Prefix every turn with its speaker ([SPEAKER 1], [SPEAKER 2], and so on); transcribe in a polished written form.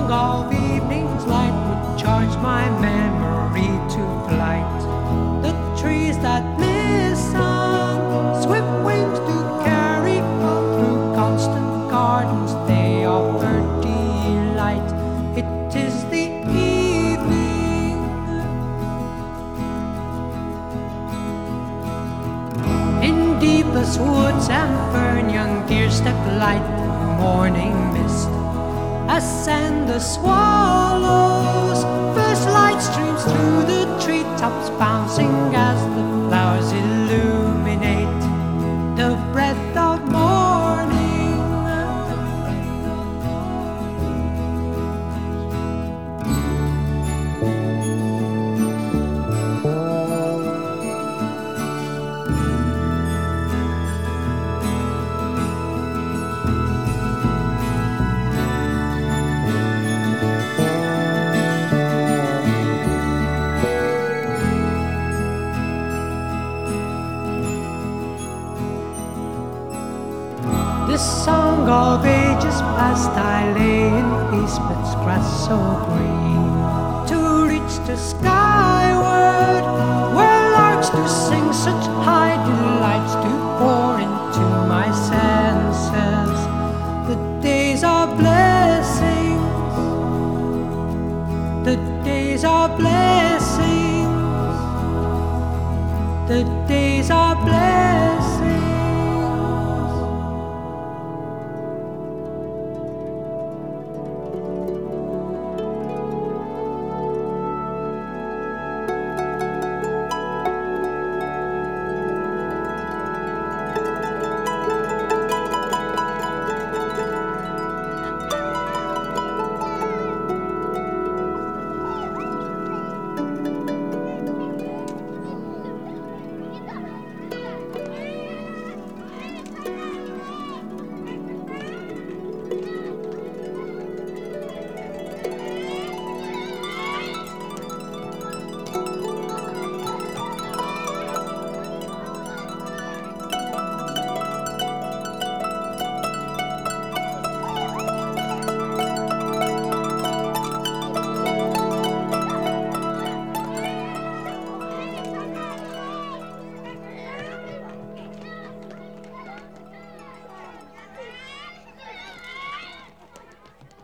[SPEAKER 1] song of evening's light would charge my memory to flight. The trees that listen, swift wings to carry on through constant gardens, they offer delight. It is the evening, in deepest woods and fern, young deer step light the morning mist. Ascend the swallows, first light streams through the treetops, bouncing as the flowers illuminate the breath of morning. This song of ages past, I lay in Eastman's grass so green, to reach the skyward, where larks do sing such high delights to pour into my senses. The days are blessings, the days are blessings, the days are blessings.